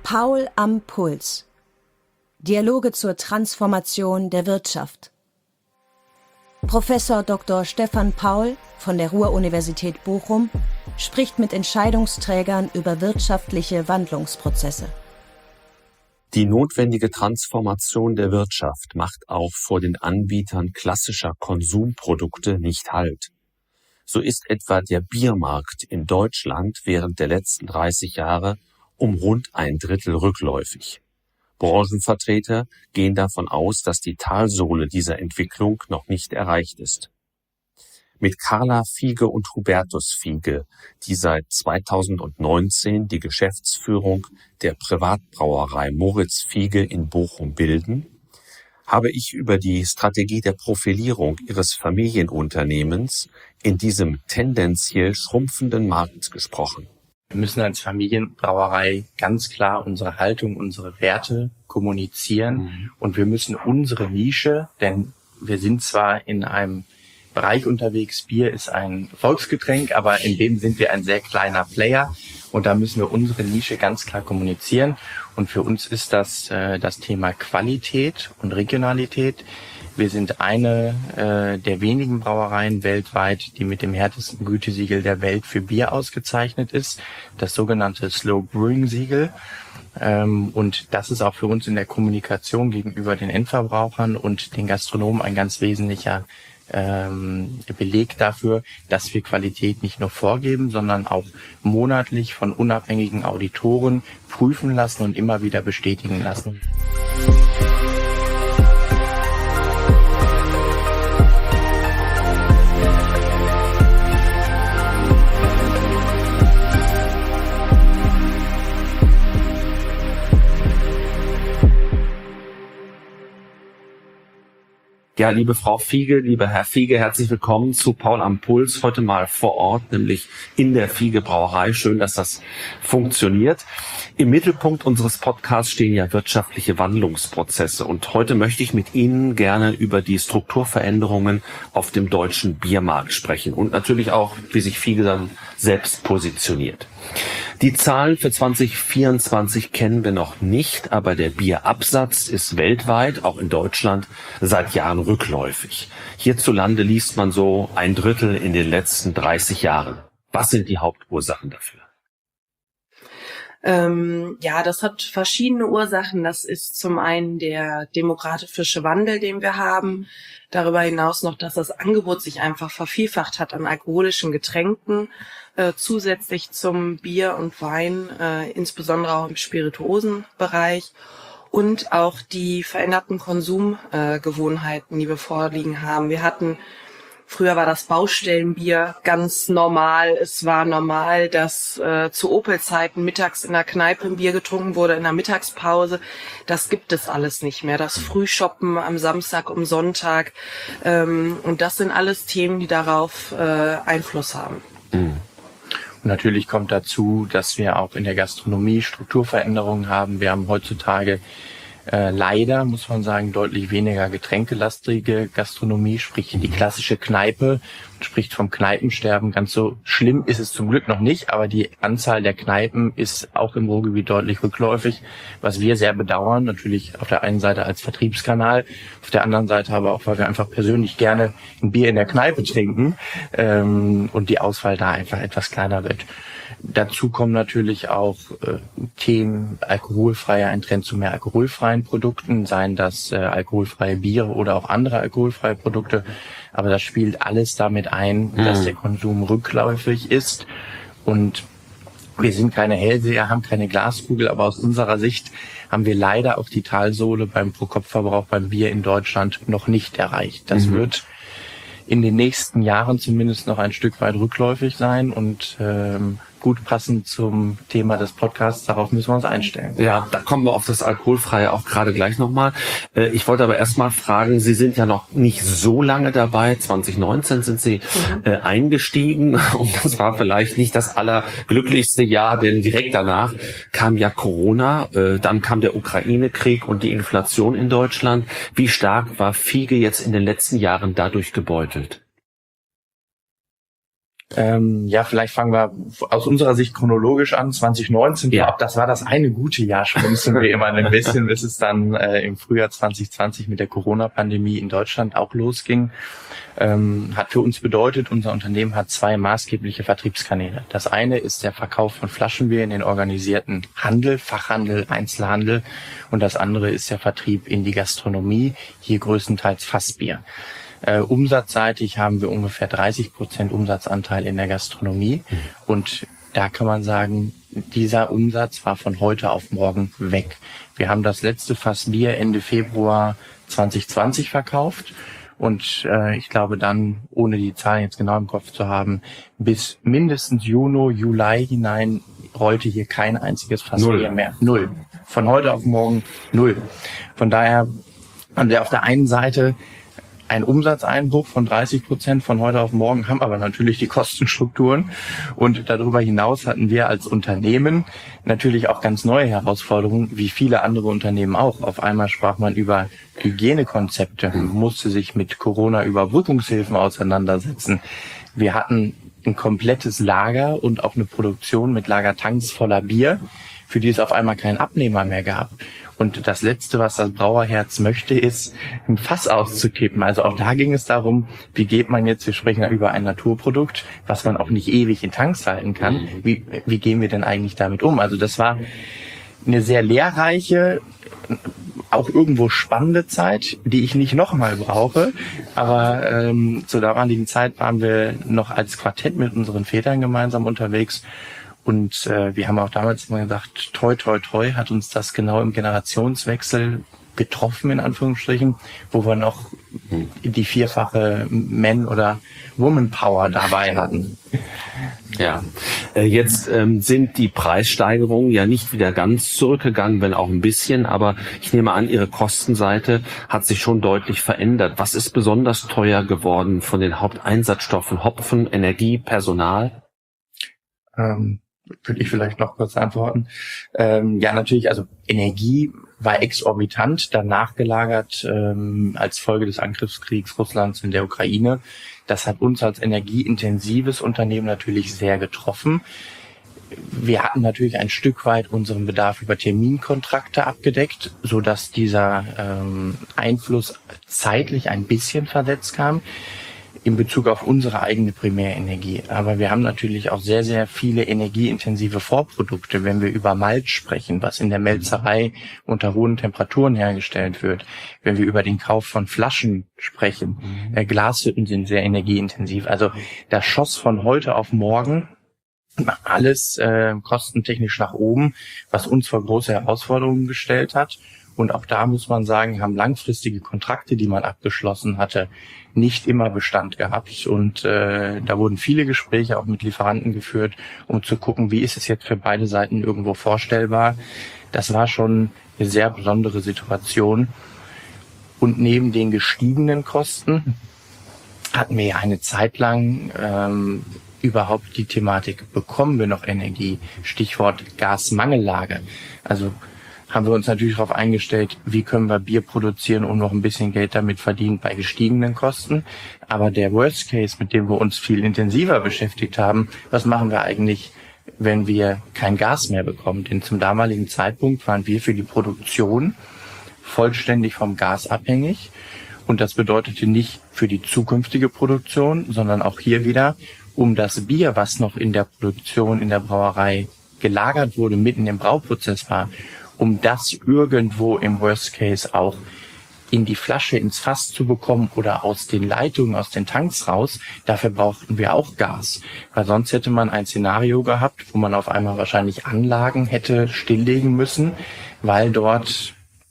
Paul am Puls. Dialoge zur Transformation der Wirtschaft. Professor Dr. Stefan Paul von der Ruhr-Universität Bochum spricht mit Entscheidungsträgern über wirtschaftliche Wandlungsprozesse. Die notwendige Transformation der Wirtschaft macht auch vor den Anbietern klassischer Konsumprodukte nicht Halt. So ist etwa der Biermarkt in Deutschland während der letzten 30 Jahre um rund 1/3 rückläufig. Branchenvertreter gehen davon aus, dass die Talsohle dieser Entwicklung noch nicht erreicht ist. Mit Carla Fiege und Hubertus Fiege, die seit 2019 die Geschäftsführung der Privatbrauerei Moritz Fiege in Bochum bilden, habe ich über die Strategie der Profilierung ihres Familienunternehmens in diesem tendenziell schrumpfenden Markt gesprochen. Wir müssen als Familienbrauerei ganz klar unsere Haltung, unsere Werte kommunizieren und wir müssen unsere Nische, denn wir sind zwar in einem Bereich unterwegs, Bier ist ein Volksgetränk, aber in dem sind wir ein sehr kleiner Player und da müssen wir unsere Nische ganz klar kommunizieren und für uns ist das das Thema Qualität und Regionalität. Wir sind eine der wenigen Brauereien weltweit, die mit dem härtesten Gütesiegel der Welt für Bier ausgezeichnet ist, das sogenannte Slow Brewing Siegel. Und das ist auch für uns in der Kommunikation gegenüber den Endverbrauchern und den Gastronomen ein ganz wesentlicher Beleg dafür, dass wir Qualität nicht nur vorgeben, sondern auch monatlich von unabhängigen Auditoren prüfen lassen und immer wieder bestätigen lassen. Ja, liebe Frau Fiege, lieber Herr Fiege, herzlich willkommen zu Paul am Puls. Heute mal vor Ort, nämlich in der Fiege Brauerei. Schön, dass das funktioniert. Im Mittelpunkt unseres Podcasts stehen ja wirtschaftliche Wandlungsprozesse. Und heute möchte ich mit Ihnen gerne über die Strukturveränderungen auf dem deutschen Biermarkt sprechen. Und natürlich auch, wie sich Fiege dann selbst positioniert. Die Zahlen für 2024 kennen wir noch nicht, aber der Bierabsatz ist weltweit, auch in Deutschland, seit Jahren rückläufig. Hierzulande liest man so 1/3 in den letzten 30 Jahren. Was sind die Hauptursachen dafür? Das hat verschiedene Ursachen. Das ist zum einen der demografische Wandel, den wir haben. Darüber hinaus noch, dass das Angebot sich einfach vervielfacht hat an alkoholischen Getränken, zusätzlich zum Bier und Wein, insbesondere auch im Spirituosenbereich. Und auch die veränderten Konsumgewohnheiten, die wir vorliegen haben. Früher war das Baustellenbier ganz normal. Es war normal, dass zu Opel-Zeiten mittags in der Kneipe ein Bier getrunken wurde, in der Mittagspause. Das gibt es alles nicht mehr. Das Frühshoppen am Samstag, um Sonntag. Und das sind alles Themen, die darauf Einfluss haben. Und natürlich kommt dazu, dass wir auch in der Gastronomie Strukturveränderungen haben. Wir haben heutzutage leider, muss man sagen, deutlich weniger getränkelastige Gastronomie, sprich die klassische Kneipe, spricht vom Kneipensterben. Ganz so schlimm ist es zum Glück noch nicht, aber die Anzahl der Kneipen ist auch im Ruhrgebiet deutlich rückläufig, was wir sehr bedauern. Natürlich auf der einen Seite als Vertriebskanal, auf der anderen Seite aber auch, weil wir einfach persönlich gerne ein Bier in der Kneipe trinken und die Auswahl da einfach etwas kleiner wird. Dazu kommen natürlich auch Themen ein Trend zu mehr alkoholfreien Produkten, seien das alkoholfreie Biere oder auch andere alkoholfreie Produkte. Aber das spielt alles damit ein, dass der Konsum rückläufig ist. Und wir sind keine Hellseher, haben keine Glaskugel, aber aus unserer Sicht haben wir leider auch die Talsohle beim Pro-Kopf-Verbrauch beim Bier in Deutschland noch nicht erreicht. Das wird in den nächsten Jahren zumindest noch ein Stück weit rückläufig sein und gut passend zum Thema des Podcasts, darauf müssen wir uns einstellen. Ja, da kommen wir auf das Alkoholfreie auch gerade gleich nochmal. Ich wollte aber erstmal fragen, Sie sind ja noch nicht so lange dabei, 2019 sind Sie eingestiegen und das war vielleicht nicht das allerglücklichste Jahr, denn direkt danach kam ja Corona, dann kam der Ukraine-Krieg und die Inflation in Deutschland. Wie stark war Fiege jetzt in den letzten Jahren dadurch gebeutelt? Vielleicht fangen wir aus unserer Sicht chronologisch an. 2019, das war das eine gute Jahr, schmunzeln wir immer ein bisschen, bis es dann im Frühjahr 2020 mit der Corona-Pandemie in Deutschland auch losging. Hat für uns bedeutet, unser Unternehmen hat 2 maßgebliche Vertriebskanäle. Das eine ist der Verkauf von Flaschenbier in den organisierten Handel, Fachhandel, Einzelhandel, und das andere ist der Vertrieb in die Gastronomie, hier größtenteils Fassbier. Umsatzseitig haben wir ungefähr 30% Umsatzanteil in der Gastronomie, und da kann man sagen, dieser Umsatz war von heute auf morgen weg. Wir haben das letzte Fass Bier Ende Februar 2020 verkauft und ich glaube dann, ohne die Zahlen jetzt genau im Kopf zu haben, bis mindestens Juni, Juli hinein rollte hier kein einziges Fass Bier mehr. Null. Von heute auf morgen null. Von daher haben wir auf der einen Seite ein Umsatzeinbruch von 30% von heute auf morgen, haben aber natürlich die Kostenstrukturen, und darüber hinaus hatten wir als Unternehmen natürlich auch ganz neue Herausforderungen, wie viele andere Unternehmen auch. Auf einmal sprach man über Hygienekonzepte, musste sich mit Corona-Überbrückungshilfen auseinandersetzen. Wir hatten ein komplettes Lager und auch eine Produktion mit Lagertanks voller Bier, für die es auf einmal keinen Abnehmer mehr gab. Und das Letzte, was das Brauerherz möchte, ist, ein Fass auszukippen. Also auch da ging es darum, wie geht man jetzt, wir sprechen ja über ein Naturprodukt, was man auch nicht ewig in Tanks halten kann. Wie gehen wir denn eigentlich damit um? Also das war eine sehr lehrreiche, auch irgendwo spannende Zeit, die ich nicht nochmal brauche. Aber zur damaligen Zeit waren wir noch als Quartett mit unseren Vätern gemeinsam unterwegs. Und wir haben auch damals immer gesagt, toi, toi, toi, hat uns das genau im Generationswechsel getroffen, in Anführungsstrichen, wo wir noch die 4-fache Man- oder Woman-Power dabei hatten. Ja, jetzt sind die Preissteigerungen ja nicht wieder ganz zurückgegangen, wenn auch ein bisschen, aber ich nehme an, Ihre Kostenseite hat sich schon deutlich verändert. Was ist besonders teuer geworden von den Haupteinsatzstoffen? Hopfen, Energie, Personal? Würde ich vielleicht noch kurz antworten. Ja, natürlich, also Energie war exorbitant, danach gelagert als Folge des Angriffskriegs Russlands in der Ukraine. Das hat uns als energieintensives Unternehmen natürlich sehr getroffen. Wir hatten natürlich ein Stück weit unseren Bedarf über Terminkontrakte abgedeckt, so dass dieser Einfluss zeitlich ein bisschen versetzt kam in Bezug auf unsere eigene Primärenergie. Aber wir haben natürlich auch sehr, sehr viele energieintensive Vorprodukte, wenn wir über Malz sprechen, was in der Melzerei unter hohen Temperaturen hergestellt wird. Wenn wir über den Kauf von Flaschen sprechen, Glashütten sind sehr energieintensiv. Also das schoss von heute auf morgen alles kostentechnisch nach oben, was uns vor große Herausforderungen gestellt hat. Und auch da muss man sagen, haben langfristige Kontrakte, die man abgeschlossen hatte, nicht immer Bestand gehabt. Und da wurden viele Gespräche auch mit Lieferanten geführt, um zu gucken, wie ist es jetzt für beide Seiten irgendwo vorstellbar. Das war schon eine sehr besondere Situation. Und neben den gestiegenen Kosten hatten wir ja eine Zeit lang überhaupt die Thematik, bekommen wir noch Energie? Stichwort Gasmangellage. Also haben wir uns natürlich darauf eingestellt, wie können wir Bier produzieren, um noch ein bisschen Geld damit verdienen bei gestiegenen Kosten. Aber der Worst Case, mit dem wir uns viel intensiver beschäftigt haben, was machen wir eigentlich, wenn wir kein Gas mehr bekommen? Denn zum damaligen Zeitpunkt waren wir für die Produktion vollständig vom Gas abhängig. Und das bedeutete nicht für die zukünftige Produktion, sondern auch hier wieder, um das Bier, was noch in der Produktion, in der Brauerei gelagert wurde, mitten im Brauprozess war, um das irgendwo im Worst Case auch in die Flasche, ins Fass zu bekommen oder aus den Leitungen, aus den Tanks raus, dafür brauchten wir auch Gas. Weil sonst hätte man ein Szenario gehabt, wo man auf einmal wahrscheinlich Anlagen hätte stilllegen müssen, weil dort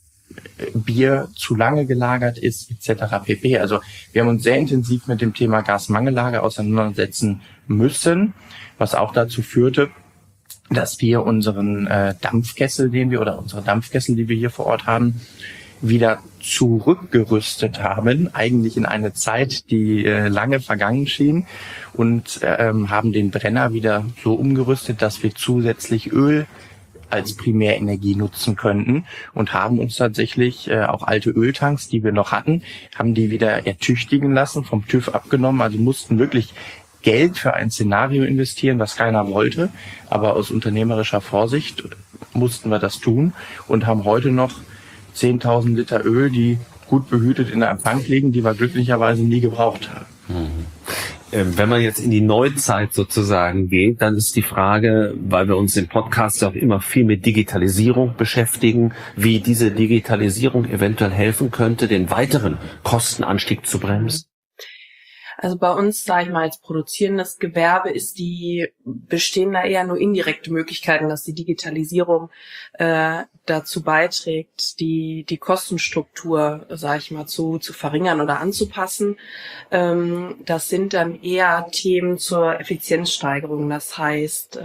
Bier zu lange gelagert ist, etc. pp. Also wir haben uns sehr intensiv mit dem Thema Gasmangellage auseinandersetzen müssen, was auch dazu führte, dass wir unseren Dampfkessel, unsere Dampfkessel, die wir hier vor Ort haben, wieder zurückgerüstet haben, eigentlich in eine Zeit, die lange vergangen schien, und haben den Brenner wieder so umgerüstet, dass wir zusätzlich Öl als Primärenergie nutzen könnten, und haben uns tatsächlich auch alte Öltanks, die wir noch hatten, haben die wieder ertüchtigen lassen, vom TÜV abgenommen, also mussten wirklich Geld für ein Szenario investieren, was keiner wollte, aber aus unternehmerischer Vorsicht mussten wir das tun und haben heute noch 10.000 Liter Öl, die gut behütet in der Bank liegen, die wir glücklicherweise nie gebraucht haben. Wenn man jetzt in die Neuzeit sozusagen geht, dann ist die Frage, weil wir uns im Podcast auch immer viel mit Digitalisierung beschäftigen, wie diese Digitalisierung eventuell helfen könnte, den weiteren Kostenanstieg zu bremsen. Also bei uns, sage ich mal, als produzierendes Gewerbe bestehen da eher nur indirekte Möglichkeiten, dass die Digitalisierung dazu beiträgt, die Kostenstruktur, sage ich mal, zu verringern oder anzupassen. Das sind dann eher Themen zur Effizienzsteigerung, das heißt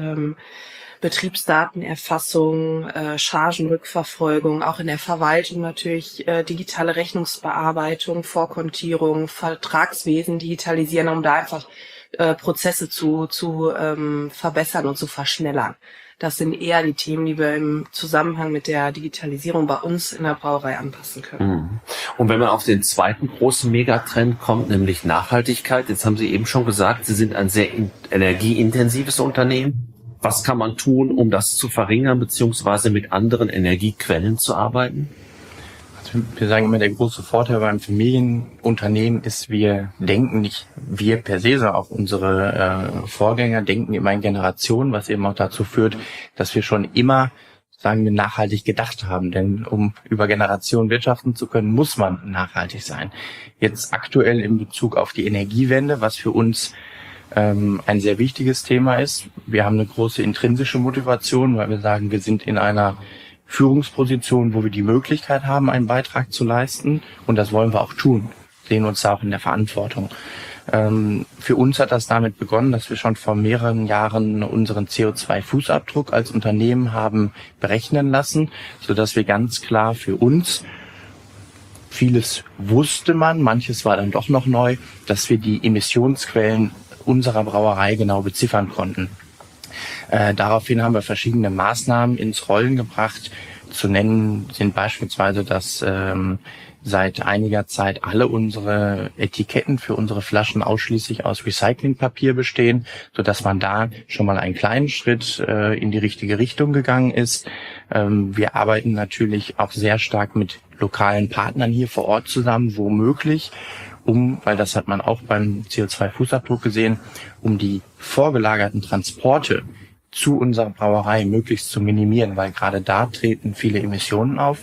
Betriebsdatenerfassung, Chargenrückverfolgung, auch in der Verwaltung natürlich digitale Rechnungsbearbeitung, Vorkontierung, Vertragswesen digitalisieren, um da einfach Prozesse zu verbessern und zu verschnellern. Das sind eher die Themen, die wir im Zusammenhang mit der Digitalisierung bei uns in der Brauerei anpassen können. Und wenn man auf den zweiten großen Megatrend kommt, nämlich Nachhaltigkeit, jetzt haben Sie eben schon gesagt, Sie sind ein sehr energieintensives Unternehmen. Was kann man tun, um das zu verringern, beziehungsweise mit anderen Energiequellen zu arbeiten? Also wir sagen immer, der große Vorteil beim Familienunternehmen ist, wir denken nicht, wir per se, sondern auch unsere Vorgänger denken immer in Generationen, was eben auch dazu führt, dass wir schon immer, sagen wir, nachhaltig gedacht haben. Denn um über Generationen wirtschaften zu können, muss man nachhaltig sein. Jetzt aktuell in Bezug auf die Energiewende, was für uns ein sehr wichtiges Thema ist. Wir haben eine große intrinsische Motivation, weil wir sagen, wir sind in einer Führungsposition, wo wir die Möglichkeit haben, einen Beitrag zu leisten. Und das wollen wir auch tun. Sehen uns da auch in der Verantwortung. Für uns hat das damit begonnen, dass wir schon vor mehreren Jahren unseren CO2-Fußabdruck als Unternehmen haben berechnen lassen, sodass wir ganz klar für uns, vieles wusste man, manches war dann doch noch neu, dass wir die Emissionsquellen unserer Brauerei genau beziffern konnten. Daraufhin haben wir verschiedene Maßnahmen ins Rollen gebracht. Zu nennen sind beispielsweise, dass seit einiger Zeit alle unsere Etiketten für unsere Flaschen ausschließlich aus Recyclingpapier bestehen, sodass man da schon mal einen kleinen Schritt in die richtige Richtung gegangen ist. Wir arbeiten natürlich auch sehr stark mit lokalen Partnern hier vor Ort zusammen, wo möglich, weil das hat man auch beim CO2-Fußabdruck gesehen, um die vorgelagerten Transporte zu unserer Brauerei möglichst zu minimieren, weil gerade da treten viele Emissionen auf.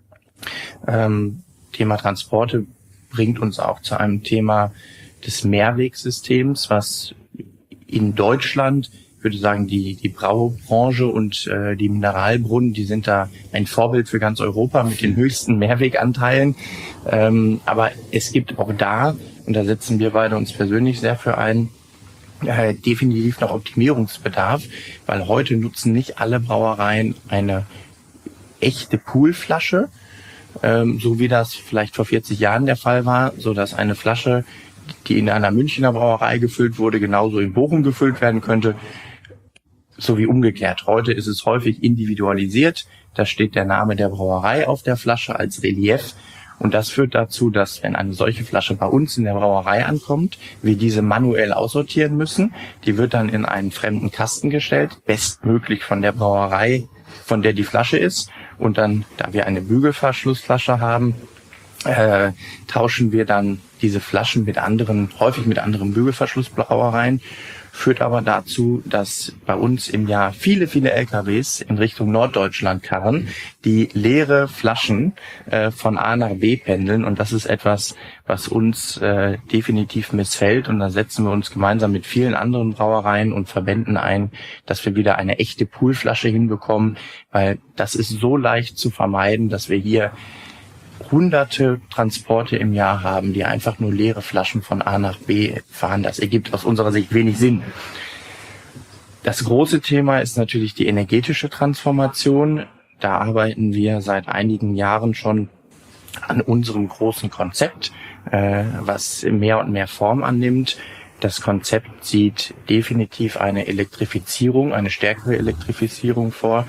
Thema Transporte bringt uns auch zu einem Thema des Mehrwegsystems, was in Deutschland, ich würde sagen, die Braubranche und die Mineralbrunnen, die sind da ein Vorbild für ganz Europa mit den höchsten Mehrweganteilen. Aber es gibt auch da, und da setzen wir beide uns persönlich sehr für ein, definitiv noch Optimierungsbedarf, weil heute nutzen nicht alle Brauereien eine echte Poolflasche, so wie das vielleicht vor 40 Jahren der Fall war, so dass eine Flasche, die in einer Münchner Brauerei gefüllt wurde, genauso in Bochum gefüllt werden könnte, so wie umgekehrt. Heute ist es häufig individualisiert, da steht der Name der Brauerei auf der Flasche als Relief. Und das führt dazu, dass wenn eine solche Flasche bei uns in der Brauerei ankommt, wir diese manuell aussortieren müssen. Die wird dann in einen fremden Kasten gestellt, bestmöglich von der Brauerei, von der die Flasche ist. Und dann, da wir eine Bügelverschlussflasche haben, tauschen wir dann diese Flaschen häufig mit anderen Bügelverschlussbrauereien. Führt aber dazu, dass bei uns im Jahr viele, viele LKWs in Richtung Norddeutschland karren, die leere Flaschen von A nach B pendeln. Und das ist etwas, was uns definitiv missfällt. Und da setzen wir uns gemeinsam mit vielen anderen Brauereien und Verbänden ein, dass wir wieder eine echte Poolflasche hinbekommen. Weil das ist so leicht zu vermeiden, dass wir hier hunderte Transporte im Jahr haben, die einfach nur leere Flaschen von A nach B fahren. Das ergibt aus unserer Sicht wenig Sinn. Das große Thema ist natürlich die energetische Transformation. Da arbeiten wir seit einigen Jahren schon an unserem großen Konzept, was mehr und mehr Form annimmt. Das Konzept sieht definitiv eine Elektrifizierung, eine stärkere Elektrifizierung vor,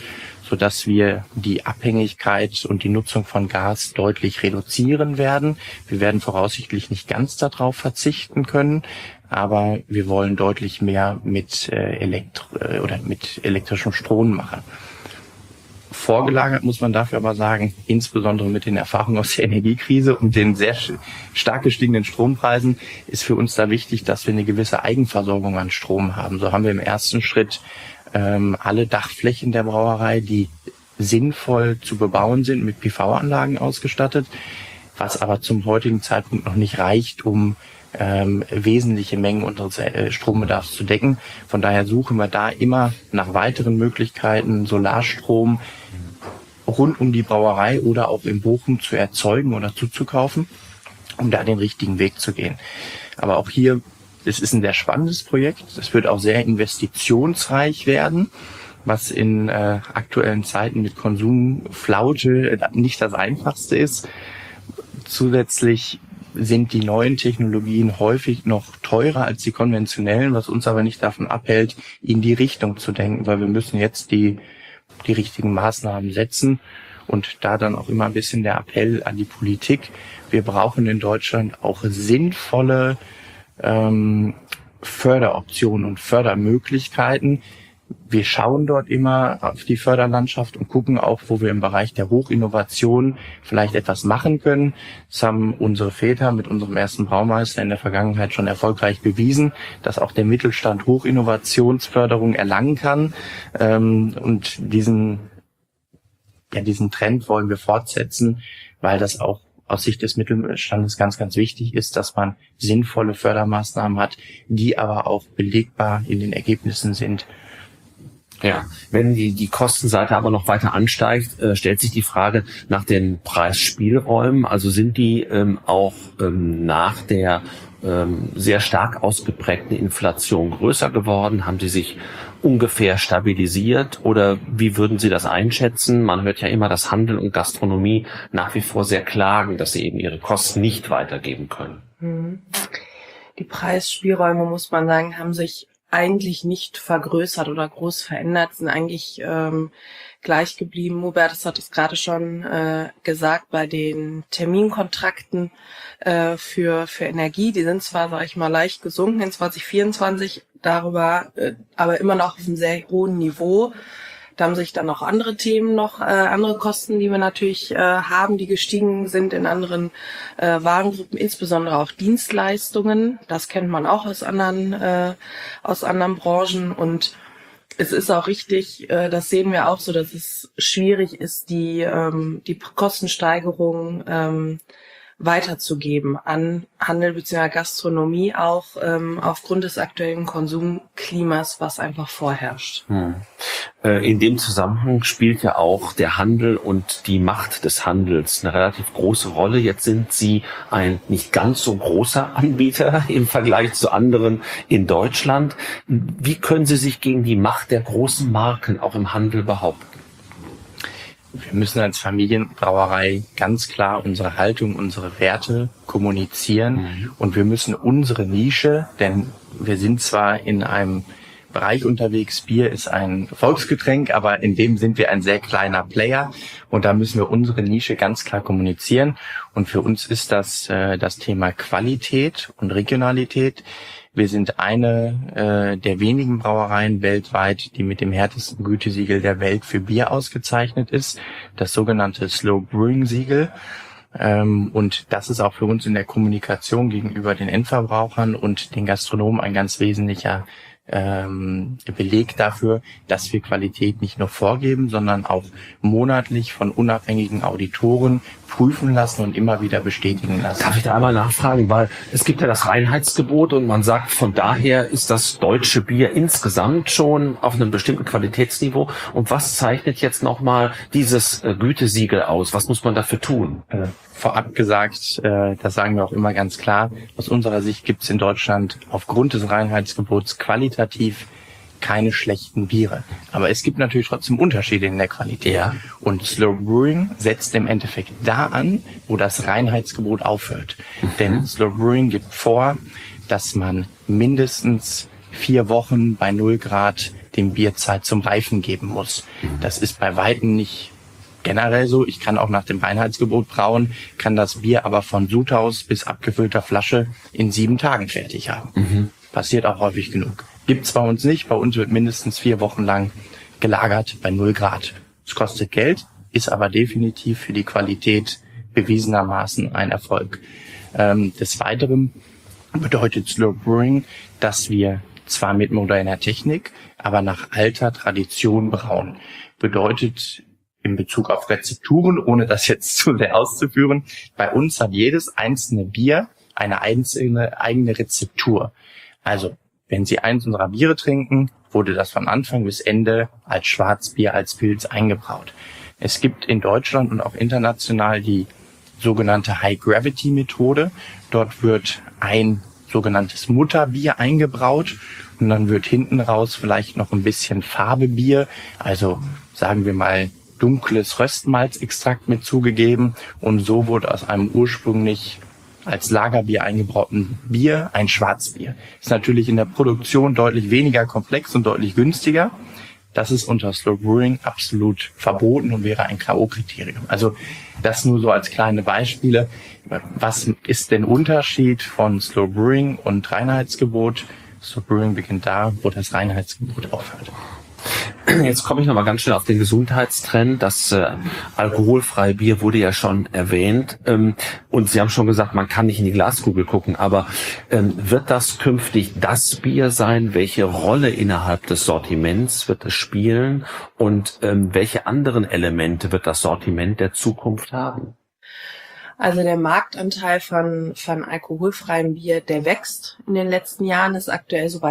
sodass wir die Abhängigkeit und die Nutzung von Gas deutlich reduzieren werden. Wir werden voraussichtlich nicht ganz darauf verzichten können, aber wir wollen deutlich mehr mit elektrischem Strom machen. Vorgelagert muss man dafür aber sagen, insbesondere mit den Erfahrungen aus der Energiekrise und den sehr stark gestiegenen Strompreisen, ist für uns da wichtig, dass wir eine gewisse Eigenversorgung an Strom haben. So haben wir im ersten Schritt alle Dachflächen der Brauerei, die sinnvoll zu bebauen sind, mit PV-Anlagen ausgestattet, was aber zum heutigen Zeitpunkt noch nicht reicht, um wesentliche Mengen unseres Strombedarfs zu decken. Von daher suchen wir da immer nach weiteren Möglichkeiten, Solarstrom rund um die Brauerei oder auch in Bochum zu erzeugen oder zuzukaufen, um da den richtigen Weg zu gehen. Aber auch hier, es ist ein sehr spannendes Projekt. Es wird auch sehr investitionsreich werden, was in aktuellen Zeiten mit Konsumflaute nicht das Einfachste ist. Zusätzlich sind die neuen Technologien häufig noch teurer als die konventionellen, was uns aber nicht davon abhält, in die Richtung zu denken, weil wir müssen jetzt die richtigen Maßnahmen setzen und da dann auch immer ein bisschen der Appell an die Politik. Wir brauchen in Deutschland auch sinnvolle Förderoptionen und Fördermöglichkeiten. Wir schauen dort immer auf die Förderlandschaft und gucken auch, wo wir im Bereich der Hochinnovation vielleicht etwas machen können. Das haben unsere Väter mit unserem ersten Braumeister in der Vergangenheit schon erfolgreich bewiesen, dass auch der Mittelstand Hochinnovationsförderung erlangen kann. Und diesen Trend wollen wir fortsetzen, weil das auch aus Sicht des Mittelstandes ganz, ganz wichtig ist, dass man sinnvolle Fördermaßnahmen hat, die aber auch belegbar in den Ergebnissen sind. Ja, wenn die Kostenseite aber noch weiter ansteigt, stellt sich die Frage nach den Preisspielräumen. Also sind die auch nach der sehr stark ausgeprägten Inflation größer geworden? Haben die sich ungefähr stabilisiert oder wie würden Sie das einschätzen? Man hört ja immer, dass Handel und Gastronomie nach wie vor sehr klagen, dass sie eben ihre Kosten nicht weitergeben können. Die Preisspielräume, muss man sagen, haben sich eigentlich nicht vergrößert oder groß verändert, sind eigentlich gleich geblieben. Hubertus hat es gerade schon gesagt, bei den Terminkontrakten für Energie, die sind zwar, sag ich mal, leicht gesunken in 2024, darüber aber immer noch auf einem sehr hohen Niveau. Da haben sich dann noch andere Themen, andere Kosten, die wir natürlich haben, die gestiegen sind in anderen Warengruppen, insbesondere auch Dienstleistungen. Das kennt man auch aus anderen Branchen. Und es ist auch richtig, das sehen wir auch so, dass es schwierig ist, die Kostensteigerung weiterzugeben an Handel bzw. Gastronomie, auch aufgrund des aktuellen Konsumklimas, was einfach vorherrscht. In dem Zusammenhang spielt ja auch der Handel und die Macht des Handels eine relativ große Rolle. Jetzt sind Sie ein nicht ganz so großer Anbieter im Vergleich zu anderen in Deutschland. Wie können Sie sich gegen die Macht der großen Marken auch im Handel behaupten? Wir müssen als Familienbrauerei ganz klar unsere Haltung, unsere Werte kommunizieren und wir müssen unsere Nische, denn wir sind zwar in einem Bereich unterwegs, Bier ist ein Volksgetränk, aber in dem sind wir ein sehr kleiner Player und da müssen wir unsere Nische ganz klar kommunizieren und für uns ist das Thema Qualität und Regionalität. Wir sind eine der wenigen Brauereien weltweit, die mit dem härtesten Gütesiegel der Welt für Bier ausgezeichnet ist, das sogenannte Slow Brewing Siegel. Und das ist auch für uns in der Kommunikation gegenüber den Endverbrauchern und den Gastronomen ein ganz wesentlicher Beleg dafür, dass wir Qualität nicht nur vorgeben, sondern auch monatlich von unabhängigen Auditoren prüfen lassen und immer wieder bestätigen lassen. Darf ich da einmal nachfragen, weil es gibt ja das Reinheitsgebot und man sagt, von daher ist das deutsche Bier insgesamt schon auf einem bestimmten Qualitätsniveau. Und was zeichnet jetzt nochmal dieses Gütesiegel aus? Was muss man dafür tun? Vorab gesagt, das sagen wir auch immer ganz klar, aus unserer Sicht gibt es in Deutschland aufgrund des Reinheitsgebots qualitativ keine schlechten Biere. Aber es gibt natürlich trotzdem Unterschiede in der Qualität. Ja. Und Slow Brewing setzt im Endeffekt da an, wo das Reinheitsgebot aufhört. Denn Slow Brewing gibt vor, dass man mindestens 4 Wochen bei 0 Grad dem Bier Zeit zum Reifen geben muss. Das ist bei Weitem nicht generell so. Ich kann auch nach dem Reinheitsgebot brauen, kann das Bier aber von Sudhaus bis abgefüllter Flasche in 7 Tagen fertig haben. Passiert auch häufig genug. Gibt's bei uns nicht. Bei uns wird mindestens 4 Wochen lang gelagert bei 0 Grad. Es kostet Geld, ist aber definitiv für die Qualität bewiesenermaßen ein Erfolg. Des Weiteren bedeutet Slow Brewing, dass wir zwar mit moderner Technik, aber nach alter Tradition brauen. Bedeutet in Bezug auf Rezepturen, ohne das jetzt zu sehr auszuführen, bei uns hat jedes einzelne Bier eine einzelne eigene Rezeptur. Also, wenn Sie eins unserer Biere trinken, wurde das von Anfang bis Ende als Schwarzbier, als Pilz eingebraut. Es gibt in Deutschland und auch international die sogenannte High-Gravity-Methode. Dort wird ein sogenanntes Mutterbier eingebraut und dann wird hinten raus vielleicht noch ein bisschen Farbebier, also sagen wir mal dunkles Röstmalzextrakt mit zugegeben, und so wurde aus einem ursprünglich als Lagerbier eingebrauten Bier ein Schwarzbier. Ist natürlich in der Produktion deutlich weniger komplex und deutlich günstiger. Das ist unter Slow Brewing absolut verboten und wäre ein K.O.-Kriterium. Also das nur so als kleine Beispiele. Was ist der Unterschied von Slow Brewing und Reinheitsgebot? Slow Brewing beginnt da, wo das Reinheitsgebot aufhört. Jetzt komme ich nochmal ganz schnell auf den Gesundheitstrend. Das alkoholfreie Bier wurde ja schon erwähnt. Und Sie haben schon gesagt, man kann nicht in die Glaskugel gucken. Aber wird das künftig das Bier sein? Welche Rolle innerhalb des Sortiments wird es spielen? Und welche anderen Elemente wird das Sortiment der Zukunft haben? Also der Marktanteil von alkoholfreiem Bier, der wächst in den letzten Jahren, ist aktuell so bei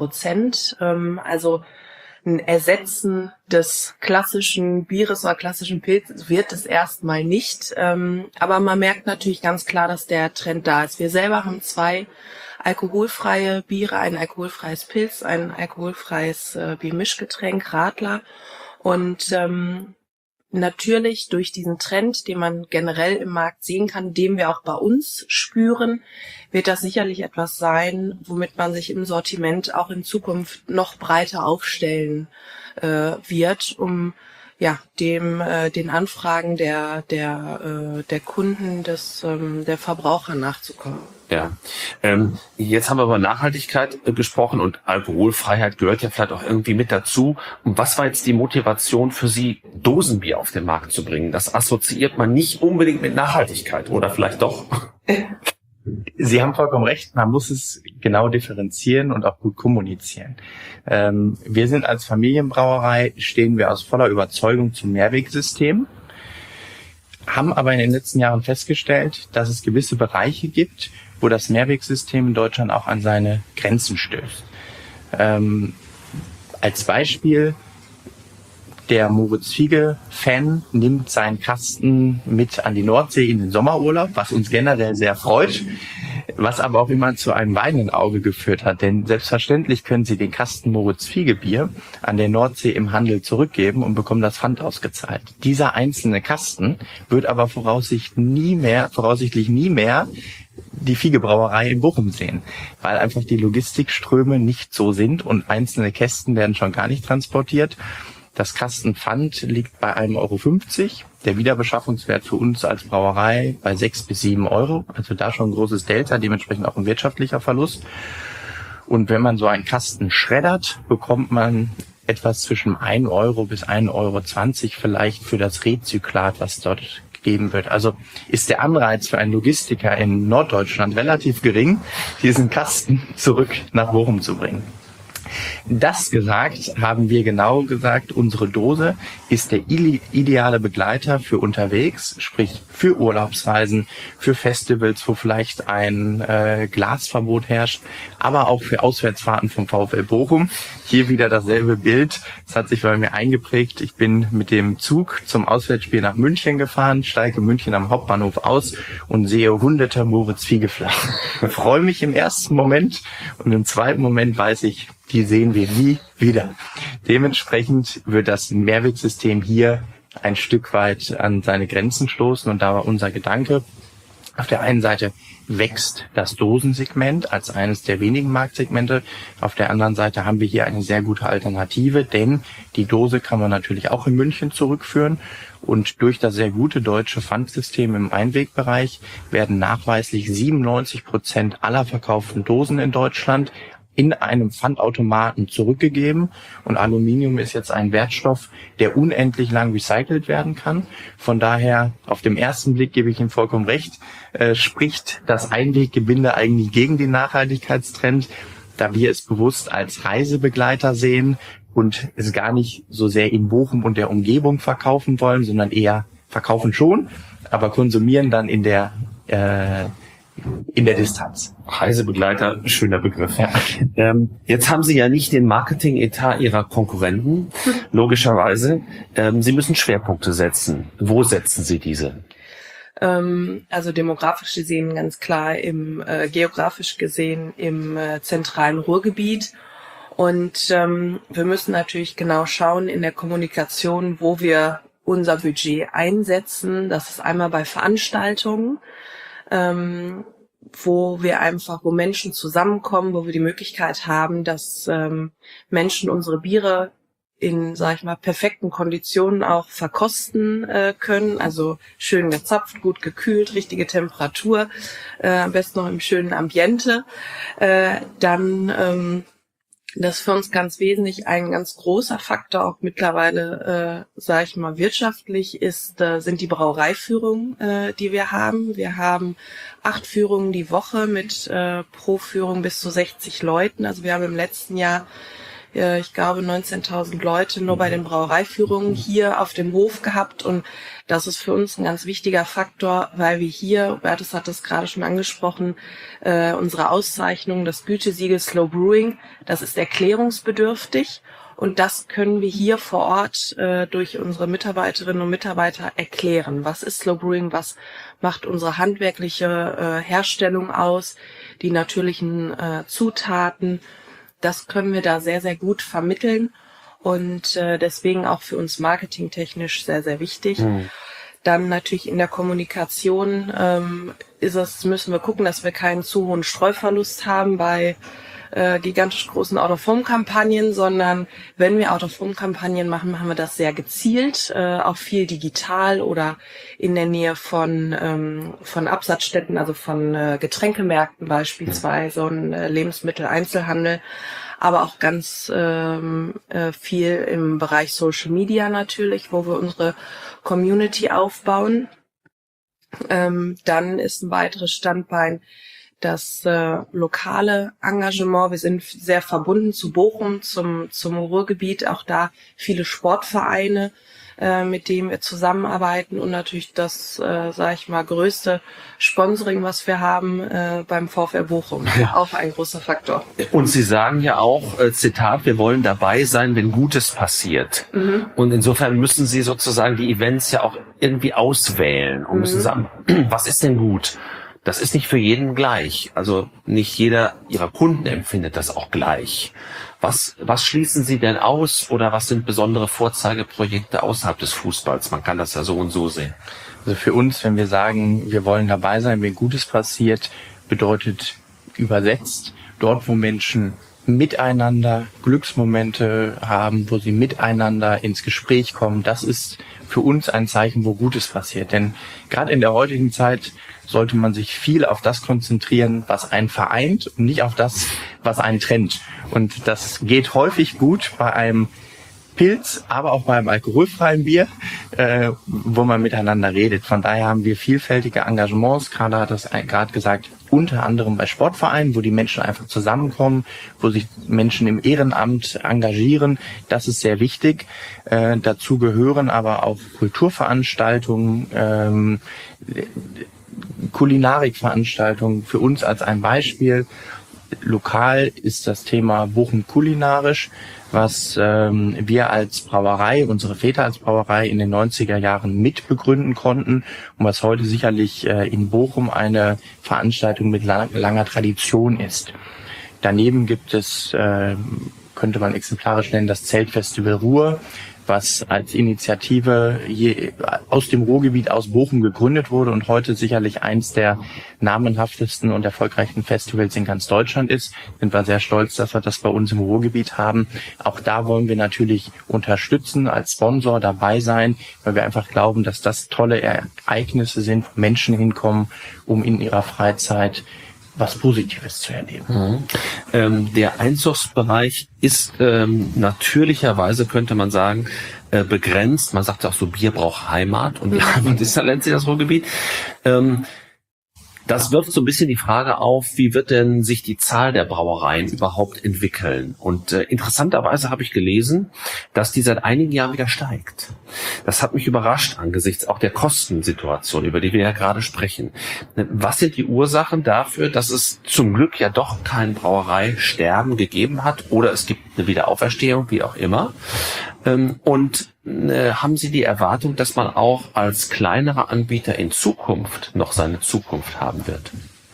10%. Also ein Ersetzen des klassischen Bieres oder klassischen Pilzes wird es erstmal nicht. Aber man merkt natürlich ganz klar, dass der Trend da ist. Wir selber haben 2 alkoholfreie Biere, ein alkoholfreies Pilz, ein alkoholfreies Biermischgetränk, Radler. Und natürlich durch diesen Trend, den man generell im Markt sehen kann, den wir auch bei uns spüren, wird das sicherlich etwas sein, womit man sich im Sortiment auch in Zukunft noch breiter aufstellen wird, um den Anfragen der Kunden, der Verbraucher nachzukommen. Ja, jetzt haben wir über Nachhaltigkeit gesprochen und Alkoholfreiheit gehört ja vielleicht auch irgendwie mit dazu. Und was war jetzt die Motivation für Sie, Dosenbier auf den Markt zu bringen? Das assoziiert man nicht unbedingt mit Nachhaltigkeit, oder vielleicht doch? Sie haben vollkommen recht, man muss es genau differenzieren und auch gut kommunizieren. Wir sind als Familienbrauerei, stehen wir aus voller Überzeugung zum Mehrwegsystem, haben aber in den letzten Jahren festgestellt, dass es gewisse Bereiche gibt, wo das Mehrwegsystem in Deutschland auch an seine Grenzen stößt. Als Beispiel, der Moritz-Fiege-Fan nimmt seinen Kasten mit an die Nordsee in den Sommerurlaub, was uns generell sehr freut, was aber auch immer zu einem weinenden Auge geführt hat. Denn selbstverständlich können Sie den Kasten Moritz-Fiege-Bier an der Nordsee im Handel zurückgeben und bekommen das Pfand ausgezahlt. Dieser einzelne Kasten wird aber voraussichtlich nie mehr die Fiege-Brauerei in Bochum sehen, weil einfach die Logistikströme nicht so sind und einzelne Kästen werden schon gar nicht transportiert. Das Kastenpfand liegt bei 1,50 €. Der Wiederbeschaffungswert für uns als Brauerei bei 6 bis 7 €. Also da schon ein großes Delta, dementsprechend auch ein wirtschaftlicher Verlust. Und wenn man so einen Kasten schreddert, bekommt man etwas zwischen 1 € bis 1,20 € vielleicht für das Rezyklat, was dort gegeben wird. Also ist der Anreiz für einen Logistiker in Norddeutschland relativ gering, diesen Kasten zurück nach Bochum zu bringen. Das gesagt, haben wir genau gesagt, unsere Dose ist der ideale Begleiter für unterwegs, sprich für Urlaubsreisen, für Festivals, wo vielleicht ein Glasverbot herrscht, aber auch für Auswärtsfahrten vom VfL Bochum. Hier wieder dasselbe Bild. Es hat sich bei mir eingeprägt. Ich bin mit dem Zug zum Auswärtsspiel nach München gefahren, steige in München am Hauptbahnhof aus und sehe hunderte Moritz-Fiege-Flaschen. Ich freue mich im ersten Moment und im zweiten Moment weiß ich, die sehen wir nie wieder. Dementsprechend wird das Mehrwegsystem hier ein Stück weit an seine Grenzen stoßen und da war unser Gedanke, Auf der einen Seite wächst das Dosensegment als eines der wenigen Marktsegmente. Auf der anderen Seite haben wir hier eine sehr gute Alternative, denn die Dose kann man natürlich auch in München zurückführen. Und durch das sehr gute deutsche Pfandsystem im Einwegbereich werden nachweislich 97% aller verkauften Dosen in Deutschland in einem Pfandautomaten zurückgegeben. Und Aluminium ist jetzt ein Wertstoff, der unendlich lang recycelt werden kann. Von daher, auf dem ersten Blick gebe ich Ihnen vollkommen recht, spricht das Einweggebinde eigentlich gegen den Nachhaltigkeitstrend, da wir es bewusst als Reisebegleiter sehen und es gar nicht so sehr in Bochum und der Umgebung verkaufen wollen, sondern eher verkaufen schon, aber konsumieren dann in der Distanz. Reisebegleiter, schöner Begriff. Ja. Jetzt haben Sie ja nicht den Marketing-Etat Ihrer Konkurrenten, logischerweise. Sie müssen Schwerpunkte setzen. Wo setzen Sie diese? Also demografisch gesehen ganz klar geografisch gesehen im zentralen Ruhrgebiet. Und wir müssen natürlich genau schauen in der Kommunikation, wo wir unser Budget einsetzen. Das ist einmal bei Veranstaltungen, wo Menschen zusammenkommen, wo wir die Möglichkeit haben, dass Menschen unsere Biere in, sag ich mal, perfekten Konditionen auch verkosten können. Also schön gezapft, gut gekühlt, richtige Temperatur, am besten noch im schönen Ambiente. Das ist für uns ganz wesentlich, ein ganz großer Faktor, auch mittlerweile, sage ich mal, wirtschaftlich sind die Brauereiführungen, die wir haben. Wir haben 8 Führungen die Woche mit pro Führung bis zu 60 Leuten. Also wir haben im letzten Jahr, ich glaube, 19.000 Leute nur bei den Brauereiführungen hier auf dem Hof gehabt. Und das ist für uns ein ganz wichtiger Faktor, weil wir hier, Bertes hat das gerade schon angesprochen, unsere Auszeichnung, das Gütesiegel Slow Brewing, das ist erklärungsbedürftig. Und das können wir hier vor Ort durch unsere Mitarbeiterinnen und Mitarbeiter erklären. Was ist Slow Brewing? Was macht unsere handwerkliche Herstellung aus? Die natürlichen Zutaten. Das können wir da sehr, sehr gut vermitteln und deswegen auch für uns marketingtechnisch sehr, sehr wichtig. Dann natürlich in der Kommunikation müssen wir gucken, dass wir keinen zu hohen Streuverlust haben bei gigantisch großen Out-of-Home-Kampagnen, sondern wenn wir Out-of-Home-Kampagnen machen, machen wir das sehr gezielt, auch viel digital oder in der Nähe von Absatzstätten, also von Getränkemärkten beispielsweise und Lebensmitteleinzelhandel, aber auch ganz viel im Bereich Social Media natürlich, wo wir unsere Community aufbauen. Dann ist ein weiteres Standbein das lokale Engagement. Wir sind sehr verbunden zu Bochum, zum Ruhrgebiet, auch da viele Sportvereine, mit denen wir zusammenarbeiten und natürlich das, sage ich mal, größte Sponsoring, was wir haben beim VfL Bochum. Ja. Auch ein großer Faktor. Und Sie sagen ja auch, Zitat, wir wollen dabei sein, wenn Gutes passiert. Und insofern müssen Sie sozusagen die Events ja auch irgendwie auswählen und müssen sagen, was ist denn gut? Das ist nicht für jeden gleich. Also nicht jeder Ihrer Kunden empfindet das auch gleich. Was schließen Sie denn aus oder was sind besondere Vorzeigeprojekte außerhalb des Fußballs? Man kann das ja so und so sehen. Also für uns, wenn wir sagen, wir wollen dabei sein, wenn Gutes passiert, bedeutet übersetzt, dort wo Menschen miteinander Glücksmomente haben, wo sie miteinander ins Gespräch kommen, das ist für uns ein Zeichen, wo Gutes passiert. Denn gerade in der heutigen Zeit sollte man sich viel auf das konzentrieren, was einen vereint und nicht auf das, was einen trennt. Und das geht häufig gut bei einem Pilz, aber auch beim alkoholfreien Bier, wo man miteinander redet. Von daher haben wir vielfältige Engagements, Carla hat das gerade gesagt, unter anderem bei Sportvereinen, wo die Menschen einfach zusammenkommen, wo sich Menschen im Ehrenamt engagieren. Das ist sehr wichtig. Dazu gehören aber auch Kulturveranstaltungen, Kulinarikveranstaltungen. Für uns als ein Beispiel, lokal ist das Thema Bochum kulinarisch, was wir als Brauerei, unsere Väter als Brauerei in den 90er Jahren mitbegründen konnten und was heute sicherlich in Bochum eine Veranstaltung mit langer Tradition ist. Daneben gibt es, könnte man exemplarisch nennen, das Zeltfestival Ruhr, was als Initiative aus dem Ruhrgebiet aus Bochum gegründet wurde und heute sicherlich eins der namenhaftesten und erfolgreichsten Festivals in ganz Deutschland ist. Sind wir sehr stolz, dass wir das bei uns im Ruhrgebiet haben. Auch da wollen wir natürlich unterstützen, als Sponsor dabei sein, weil wir einfach glauben, dass das tolle Ereignisse sind, wo Menschen hinkommen, um in ihrer Freizeit was Positives zu erleben. Der Einzugsbereich ist natürlicherweise, könnte man sagen, begrenzt. Man sagt auch so, Bier braucht Heimat und das nennt sich das Ruhrgebiet. Das wirft so ein bisschen die Frage auf, wie wird denn sich die Zahl der Brauereien überhaupt entwickeln? Und interessanterweise habe ich gelesen, dass die seit einigen Jahren wieder steigt. Das hat mich überrascht angesichts auch der Kostensituation, über die wir ja gerade sprechen. Was sind die Ursachen dafür, dass es zum Glück ja doch kein Brauereisterben gegeben hat oder es gibt eine Wiederauferstehung, wie auch immer? Und haben Sie die Erwartung, dass man auch als kleinerer Anbieter in Zukunft noch seine Zukunft haben wird?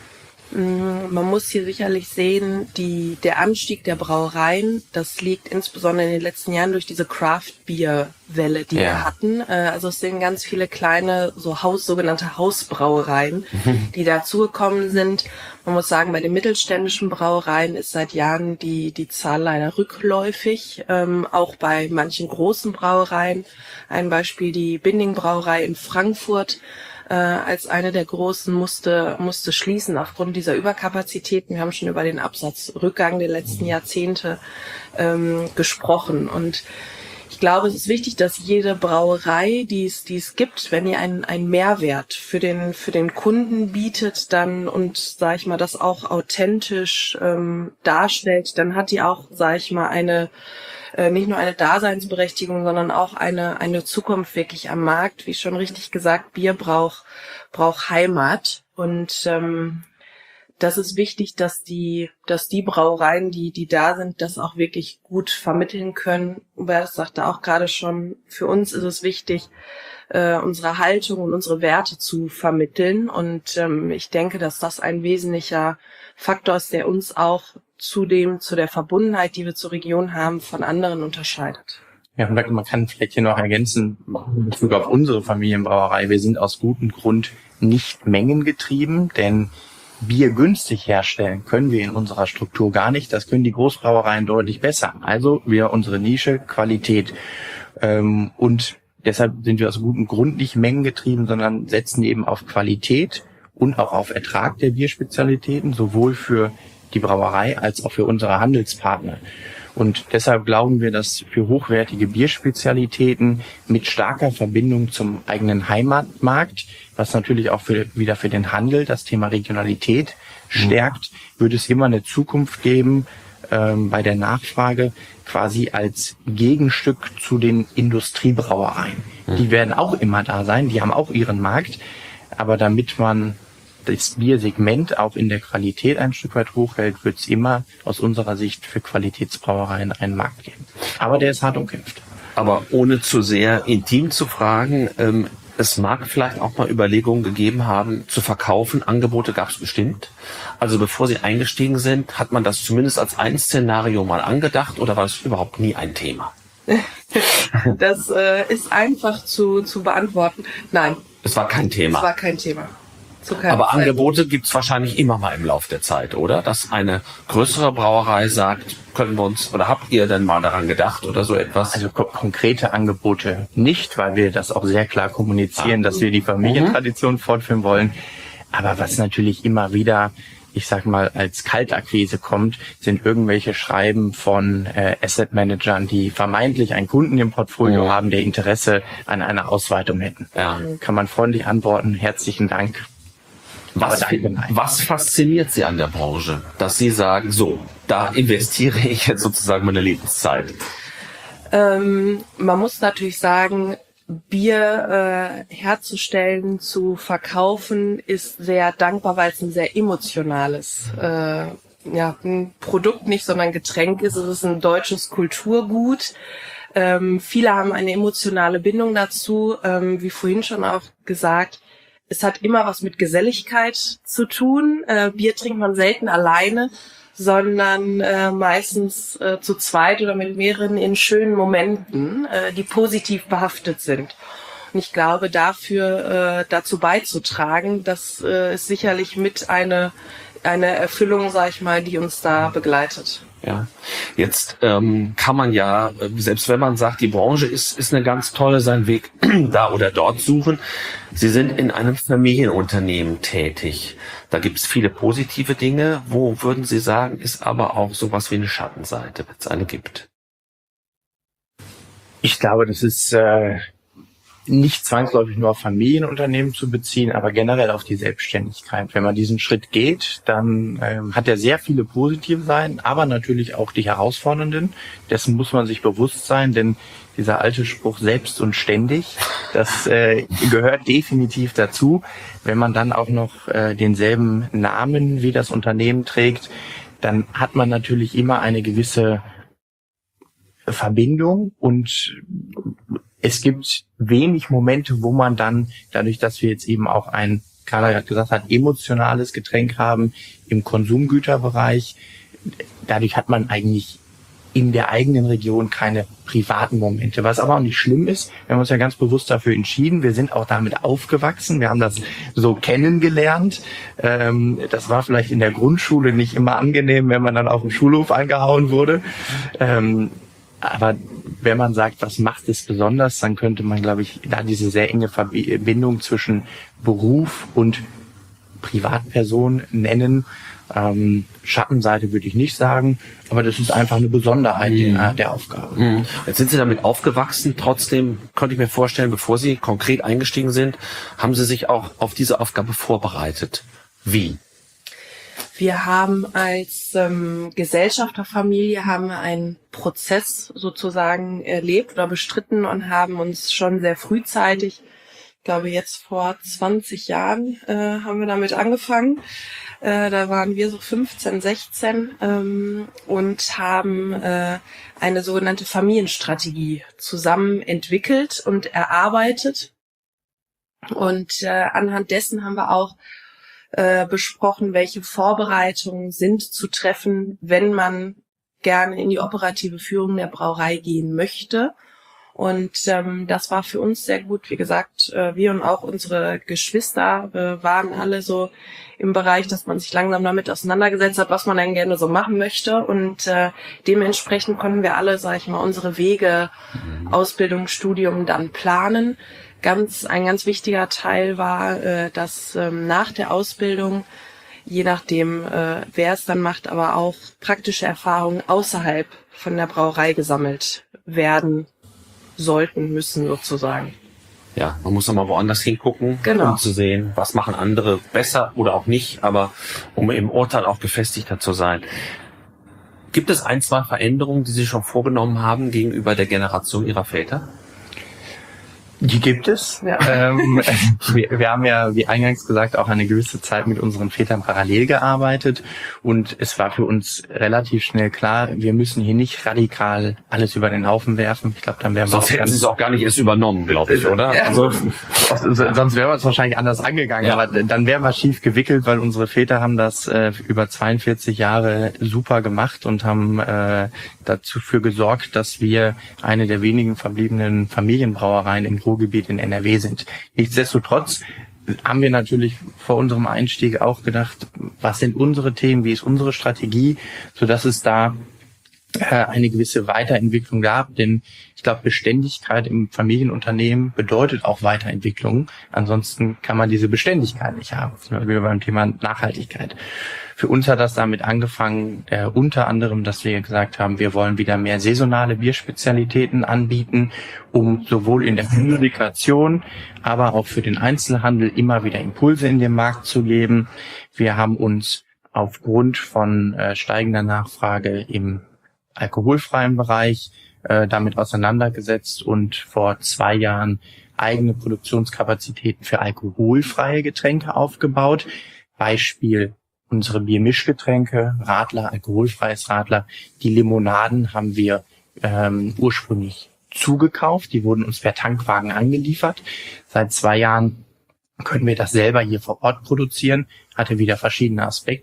Man muss hier sicherlich sehen, der Anstieg der Brauereien, das liegt insbesondere in den letzten Jahren durch diese Craft-Bier-Welle, die wir hatten. Also es sind ganz viele kleine, sogenannte Hausbrauereien, die dazugekommen sind. Man muss sagen, bei den mittelständischen Brauereien ist seit Jahren die Zahl leider rückläufig. Auch bei manchen großen Brauereien. Ein Beispiel die Binding Brauerei in Frankfurt. Als eine der großen musste schließen aufgrund dieser Überkapazitäten. Wir haben schon über den Absatzrückgang der letzten Jahrzehnte gesprochen. Und ich glaube, es ist wichtig, dass jede Brauerei, die es gibt, wenn ihr einen Mehrwert für den Kunden bietet, dann und sag ich mal das auch authentisch darstellt, dann hat die auch, sag ich mal, nicht nur eine Daseinsberechtigung, sondern auch eine Zukunft wirklich am Markt. Wie schon richtig gesagt, Bier braucht Heimat. Und das ist wichtig, dass die Brauereien, die da sind, das auch wirklich gut vermitteln können. Hubert sagte auch gerade schon, für uns ist es wichtig, unsere Haltung und unsere Werte zu vermitteln. Und ich denke, dass das ein wesentlicher Faktor ist, der uns auch zu der Verbundenheit, die wir zur Region haben, von anderen unterscheidet. Ja, und man kann vielleicht hier noch ergänzen, in Bezug auf unsere Familienbrauerei, wir sind aus gutem Grund nicht mengengetrieben, denn Bier günstig herstellen können wir in unserer Struktur gar nicht. Das können die Großbrauereien deutlich besser. Also unsere Nische, Qualität. Und deshalb sind wir aus gutem Grund nicht mengengetrieben, sondern setzen eben auf Qualität und auch auf Ertrag der Bierspezialitäten, sowohl für die Brauerei als auch für unsere Handelspartner. Und deshalb glauben wir, dass für hochwertige Bierspezialitäten mit starker Verbindung zum eigenen Heimatmarkt, was natürlich auch wieder für den Handel das Thema Regionalität stärkt, wird es immer eine Zukunft geben bei der Nachfrage quasi als Gegenstück zu den Industriebrauereien. Die werden auch immer da sein, die haben auch ihren Markt, aber damit man das Biersegment auch in der Qualität ein Stück weit hochhält, wird es immer aus unserer Sicht für Qualitätsbrauereien einen Markt geben. Aber der ist hart umkämpft. Aber ohne zu sehr intim zu fragen, es mag vielleicht auch mal Überlegungen gegeben haben, zu verkaufen. Angebote gab es bestimmt. Also bevor Sie eingestiegen sind, hat man das zumindest als ein Szenario mal angedacht oder war es überhaupt nie ein Thema? Das ist einfach zu beantworten. Nein. Es war kein Thema. Es war kein Thema. Aber Angebote gibt es wahrscheinlich immer mal im Laufe der Zeit, oder? Dass eine größere Brauerei sagt, können wir uns, oder habt ihr denn mal daran gedacht oder so etwas? Also konkrete Angebote nicht, weil wir das auch sehr klar kommunizieren, dass wir die Familientradition fortführen wollen. Aber was natürlich immer wieder, ich sag mal, als Kaltakquise kommt, sind irgendwelche Schreiben von Asset-Managern, die vermeintlich einen Kunden im Portfolio haben, der Interesse an einer Ausweitung hätten. Ja. Kann man freundlich antworten, herzlichen Dank. Was fasziniert Sie an der Branche, dass Sie sagen, so, da investiere ich jetzt sozusagen meine Lebenszeit? Man muss natürlich sagen, Bier herzustellen, zu verkaufen, ist sehr dankbar, weil es ein sehr emotionales ein Produkt nicht, sondern Getränk ist. Es ist ein deutsches Kulturgut. Viele haben eine emotionale Bindung dazu, wie vorhin schon auch gesagt. Es hat immer was mit Geselligkeit zu tun. Bier trinkt man selten alleine. sondern meistens zu zweit oder mit mehreren in schönen Momenten, die positiv behaftet sind. Und ich glaube, dazu beizutragen, das ist sicherlich mit eine Erfüllung, sag ich mal, die uns da begleitet. Ja, jetzt kann man ja, selbst wenn man sagt, die Branche ist eine ganz tolle, seinen Weg da oder dort suchen. Sie sind in einem Familienunternehmen tätig. Da gibt es viele positive Dinge. Wo würden Sie sagen, ist aber auch sowas wie eine Schattenseite, wenn es eine gibt? Ich glaube, das ist nicht zwangsläufig nur auf Familienunternehmen zu beziehen, aber generell auf die Selbstständigkeit. Wenn man diesen Schritt geht, dann hat er sehr viele positive Seiten, aber natürlich auch die herausfordernden. Dessen muss man sich bewusst sein, denn dieser alte Spruch selbst und ständig, das gehört definitiv dazu. Wenn man dann auch noch denselben Namen wie das Unternehmen trägt, dann hat man natürlich immer eine gewisse Verbindung und es gibt wenig Momente, wo man dann, dadurch, dass wir jetzt eben auch ein, Carla hat gesagt, emotionales Getränk haben im Konsumgüterbereich, dadurch hat man eigentlich in der eigenen Region keine privaten Momente, was aber auch nicht schlimm ist. Wir haben uns ja ganz bewusst dafür entschieden. Wir sind auch damit aufgewachsen. Wir haben das so kennengelernt. Das war vielleicht in der Grundschule nicht immer angenehm, wenn man dann auf dem Schulhof angehauen wurde. Aber wenn man sagt, was macht es besonders, dann könnte man, glaube ich, da diese sehr enge Verbindung zwischen Beruf und Privatperson nennen. Schattenseite würde ich nicht sagen, aber das ist einfach eine Besonderheit der Aufgabe. Jetzt sind Sie damit aufgewachsen. Trotzdem konnte ich mir vorstellen, bevor Sie konkret eingestiegen sind, haben Sie sich auch auf diese Aufgabe vorbereitet. Wie? Wir haben als Gesellschafterfamilie einen Prozess sozusagen erlebt oder bestritten und haben uns schon sehr frühzeitig, ich glaube jetzt vor 20 Jahren haben wir damit angefangen. Da waren wir so 15, 16 und haben eine sogenannte Familienstrategie zusammen entwickelt und erarbeitet. Und anhand dessen haben wir auch besprochen, welche Vorbereitungen sind zu treffen, wenn man gerne in die operative Führung der Brauerei gehen möchte. Und das war für uns sehr gut. Wie gesagt, wir und auch unsere Geschwister waren alle so im Bereich, dass man sich langsam damit auseinandergesetzt hat, was man denn gerne so machen möchte. Und dementsprechend konnten wir alle, sage ich mal, unsere Wege, Ausbildung, Studium dann planen. Ein ganz wichtiger Teil war, dass nach der Ausbildung, je nachdem, wer es dann macht, aber auch praktische Erfahrungen außerhalb von der Brauerei gesammelt werden müssen sozusagen. Ja, man muss nochmal woanders hingucken, um zu sehen, was machen andere besser oder auch nicht, aber um im Urteil auch gefestigter zu sein. Gibt es 1, 2 Veränderungen, die Sie schon vorgenommen haben gegenüber der Generation Ihrer Väter? Die gibt es. Ja. Wir haben ja, wie eingangs gesagt, auch eine gewisse Zeit mit unseren Vätern parallel gearbeitet und es war für uns relativ schnell klar, wir müssen hier nicht radikal alles über den Haufen werfen. Ich glaube, dann wären wir sonst hätten Sie es auch gar nicht erst übernommen, glaube ich, oder? Ja. Also, sonst wären wir es wahrscheinlich anders angegangen, aber dann wären wir schief gewickelt, weil unsere Väter haben das über 42 Jahre super gemacht und haben dafür gesorgt, dass wir eine der wenigen verbliebenen Familienbrauereien im Ruhrgebiet in NRW sind. Nichtsdestotrotz haben wir natürlich vor unserem Einstieg auch gedacht, was sind unsere Themen, wie ist unsere Strategie, sodass es da eine gewisse Weiterentwicklung gab, denn ich glaube, Beständigkeit im Familienunternehmen bedeutet auch Weiterentwicklung. Ansonsten kann man diese Beständigkeit nicht haben. Das sind wir beim Thema Nachhaltigkeit. Für uns hat das damit angefangen, unter anderem, dass wir gesagt haben, wir wollen wieder mehr saisonale Bierspezialitäten anbieten, um sowohl in der Kommunikation, aber auch für den Einzelhandel immer wieder Impulse in den Markt zu geben. Wir haben uns aufgrund von steigender Nachfrage im alkoholfreien Bereich damit auseinandergesetzt und vor 2 Jahren eigene Produktionskapazitäten für alkoholfreie Getränke aufgebaut. Beispiel unsere Biermischgetränke, Radler, alkoholfreies Radler. Die Limonaden haben wir ursprünglich zugekauft. Die wurden uns per Tankwagen angeliefert. Seit 2 Jahren können wir das selber hier vor Ort produzieren. Hatte wieder verschiedene Aspekte.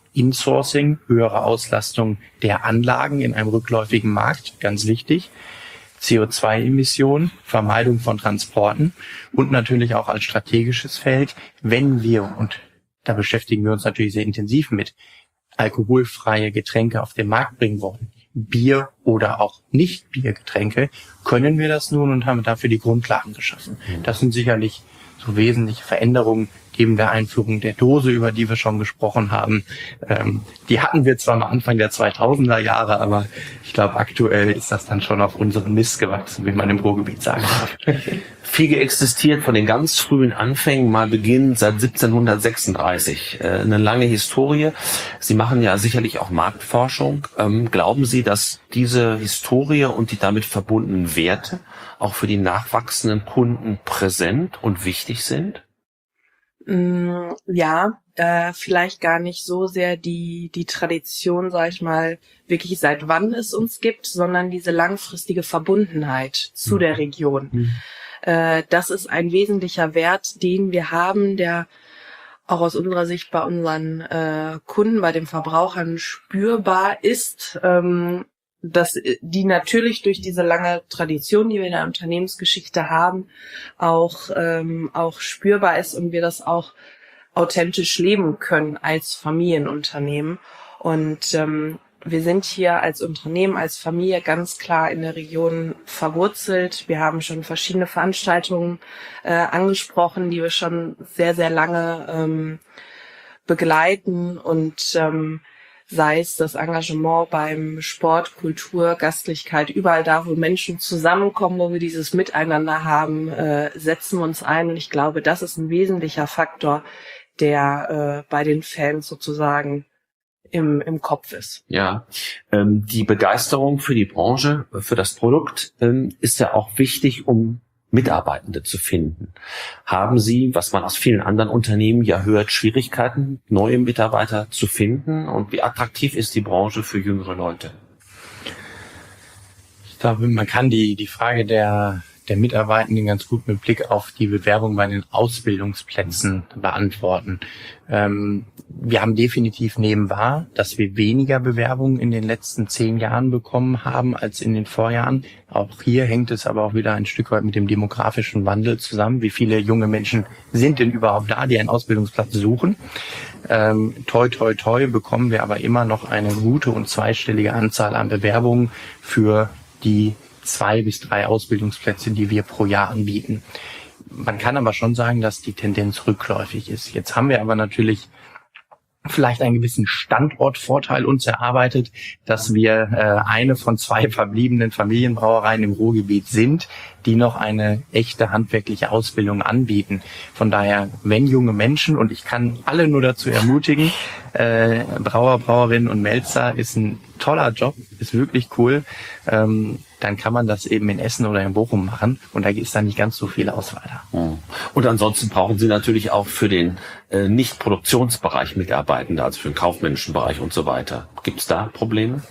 Insourcing, höhere Auslastung der Anlagen in einem rückläufigen Markt, ganz wichtig. CO2-Emissionen, Vermeidung von Transporten und natürlich auch als strategisches Feld, wenn wir, und da beschäftigen wir uns natürlich sehr intensiv mit, alkoholfreie Getränke auf den Markt bringen wollen, Bier oder auch Nicht-Biergetränke, können wir das nun und haben dafür die Grundlagen geschaffen. Das sind sicherlich so wesentliche Veränderungen neben der Einführung der Dose, über die wir schon gesprochen haben. Die hatten wir zwar am Anfang der 2000er Jahre, aber ich glaube, aktuell ist das dann schon auf unseren Mist gewachsen, wie man im Ruhrgebiet sagen darf. Fiege existiert von den ganz frühen Anfängen, mal beginnend seit 1736. Eine lange Historie. Sie machen ja sicherlich auch Marktforschung. Glauben Sie, dass diese Historie und die damit verbundenen Werte auch für die nachwachsenden Kunden präsent und wichtig sind? Ja, vielleicht gar nicht so sehr die Tradition, sag ich mal, wirklich seit wann es uns gibt, sondern diese langfristige Verbundenheit zu der Region. Das ist ein wesentlicher Wert, den wir haben, der auch aus unserer Sicht bei unseren Kunden, bei den Verbrauchern spürbar ist, dass die natürlich durch diese lange Tradition, die wir in der Unternehmensgeschichte haben, auch spürbar ist und wir das auch authentisch leben können als Familienunternehmen. Und wir sind hier als Unternehmen, als Familie ganz klar in der Region verwurzelt. Wir haben schon verschiedene Veranstaltungen angesprochen, die wir schon sehr, sehr lange begleiten und sei es das Engagement beim Sport, Kultur, Gastlichkeit, überall da, wo Menschen zusammenkommen, wo wir dieses Miteinander haben, setzen wir uns ein. Und ich glaube, das ist ein wesentlicher Faktor, der bei den Fans sozusagen im Kopf ist. Ja, die Begeisterung für die Branche, für das Produkt ist ja auch wichtig, um Mitarbeitende zu finden. Haben Sie, was man aus vielen anderen Unternehmen ja hört, Schwierigkeiten, neue Mitarbeiter zu finden? Und wie attraktiv ist die Branche für jüngere Leute? Ich glaube, man kann die Frage der Mitarbeitenden ganz gut mit Blick auf die Bewerbung bei den Ausbildungsplätzen beantworten. Wir haben definitiv nehmen wahr, dass wir weniger Bewerbungen in den letzten 10 Jahren bekommen haben als in den Vorjahren. Auch hier hängt es aber auch wieder ein Stück weit mit dem demografischen Wandel zusammen. Wie viele junge Menschen sind denn überhaupt da, die einen Ausbildungsplatz suchen? Toi, toi, toi bekommen wir aber immer noch eine gute und zweistellige Anzahl an Bewerbungen für die 2 bis 3 Ausbildungsplätze, die wir pro Jahr anbieten. Man kann aber schon sagen, dass die Tendenz rückläufig ist. Jetzt haben wir aber natürlich vielleicht einen gewissen Standortvorteil uns erarbeitet, dass wir eine von 2 verbliebenen Familienbrauereien im Ruhrgebiet sind, die noch eine echte handwerkliche Ausbildung anbieten. Von daher, wenn junge Menschen, und ich kann alle nur dazu ermutigen, Brauer, Brauerinnen und Melzer ist ein toller Job, ist wirklich cool, dann kann man das eben in Essen oder in Bochum machen und da ist dann nicht ganz so viel Auswahl da. Und ansonsten brauchen Sie natürlich auch für den Nicht-Produktionsbereich Mitarbeitende, also für den kaufmännischen Bereich und so weiter. Gibt es da Probleme?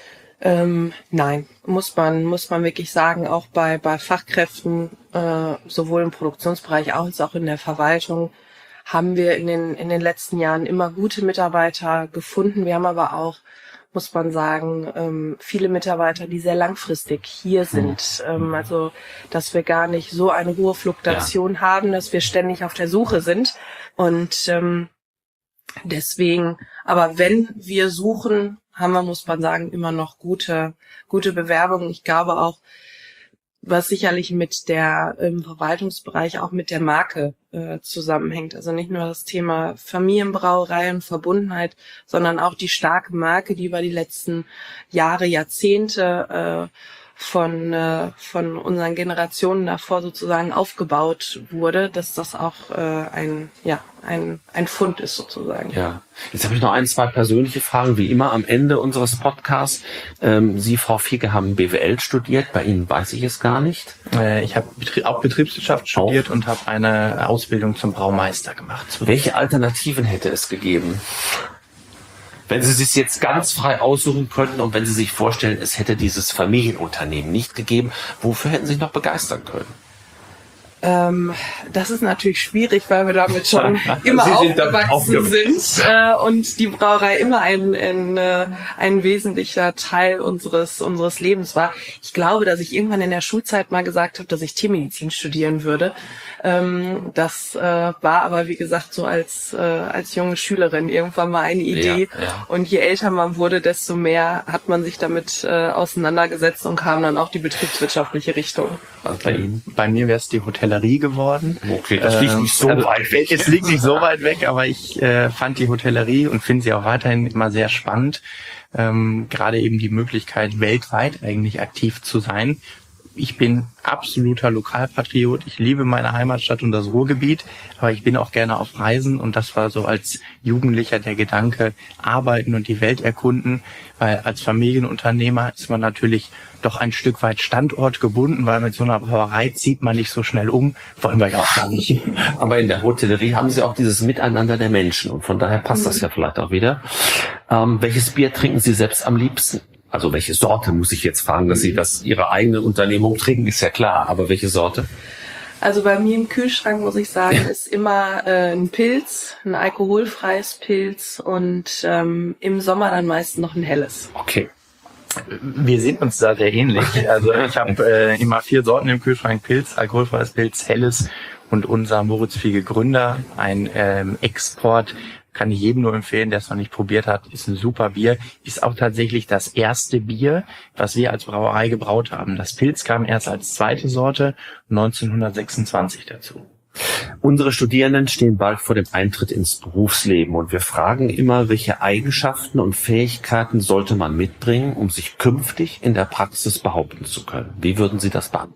Nein, muss man wirklich sagen, auch bei Fachkräften, sowohl im Produktionsbereich als auch in der Verwaltung, haben wir in den letzten Jahren immer gute Mitarbeiter gefunden. Wir haben aber auch, muss man sagen, viele Mitarbeiter, die sehr langfristig hier sind. Also, dass wir gar nicht so eine hohe Fluktuation haben, dass wir ständig auf der Suche sind. Und deswegen, aber wenn wir suchen, haben wir, muss man sagen, immer noch gute Bewerbungen. Ich glaube auch, was sicherlich mit der im Verwaltungsbereich auch mit der Marke zusammenhängt. Also nicht nur das Thema Familienbrauerei und Verbundenheit, sondern auch die starke Marke, die über die letzten Jahre, Jahrzehnte von unseren Generationen davor sozusagen aufgebaut wurde, dass das auch ein Fund ist sozusagen. Ja. Jetzt habe ich noch 1, 2 persönliche Fragen, wie immer am Ende unseres Podcasts. Sie, Frau Fiege, haben BWL studiert, bei Ihnen weiß ich es gar nicht. Ich habe auch Betriebswirtschaft studiert und habe eine Ausbildung zum Braumeister gemacht. Welche Alternativen hätte es gegeben? Wenn Sie sich jetzt ganz frei aussuchen könnten und wenn Sie sich vorstellen, es hätte dieses Familienunternehmen nicht gegeben, wofür hätten Sie sich noch begeistern können? Das ist natürlich schwierig, weil wir damit schon immer aufgewachsen sind und die Brauerei immer ein wesentlicher Teil unseres Lebens war. Ich glaube, dass ich irgendwann in der Schulzeit mal gesagt habe, dass ich Tiermedizin studieren würde. Das war aber, wie gesagt, so als junge Schülerin irgendwann mal eine Idee. Ja. Und je älter man wurde, desto mehr hat man sich damit auseinandergesetzt und kam dann auch die betriebswirtschaftliche Richtung. Bei mir wäre es die Hotellerie geworden. Okay, das liegt nicht so weit weg. Es liegt nicht so weit weg, aber ich fand die Hotellerie und finde sie auch weiterhin immer sehr spannend. Gerade eben die Möglichkeit, weltweit eigentlich aktiv zu sein. Ich bin absoluter Lokalpatriot. Ich liebe meine Heimatstadt und das Ruhrgebiet, aber ich bin auch gerne auf Reisen und das war so als Jugendlicher der Gedanke, arbeiten und die Welt erkunden, weil als Familienunternehmer ist man natürlich doch ein Stück weit standortgebunden, weil mit so einer Brauerei zieht man nicht so schnell um, wollen wir ja auch gar nicht. Aber in der Hotellerie haben Sie auch dieses Miteinander der Menschen und von daher passt das ja vielleicht auch wieder. Welches Bier trinken Sie selbst am liebsten? Also welche Sorte, muss ich jetzt fragen, dass Sie das Ihre eigene Unternehmung trinken, ist ja klar, aber welche Sorte? Also bei mir im Kühlschrank, muss ich sagen, ist immer ein Pilz, ein alkoholfreies Pilz und im Sommer dann meist noch ein helles. Okay. Wir sind uns da sehr ähnlich. Also ich habe immer 4 Sorten im Kühlschrank, Pilz, alkoholfreies Pilz, helles und unser Moritz Fiege Gründer, ein Export, kann ich jedem nur empfehlen, der es noch nicht probiert hat, ist ein super Bier. Ist auch tatsächlich das erste Bier, was wir als Brauerei gebraut haben. Das Pilz kam erst als zweite Sorte 1926 dazu. Unsere Studierenden stehen bald vor dem Eintritt ins Berufsleben und wir fragen immer, welche Eigenschaften und Fähigkeiten sollte man mitbringen, um sich künftig in der Praxis behaupten zu können. Wie würden Sie das beantworten?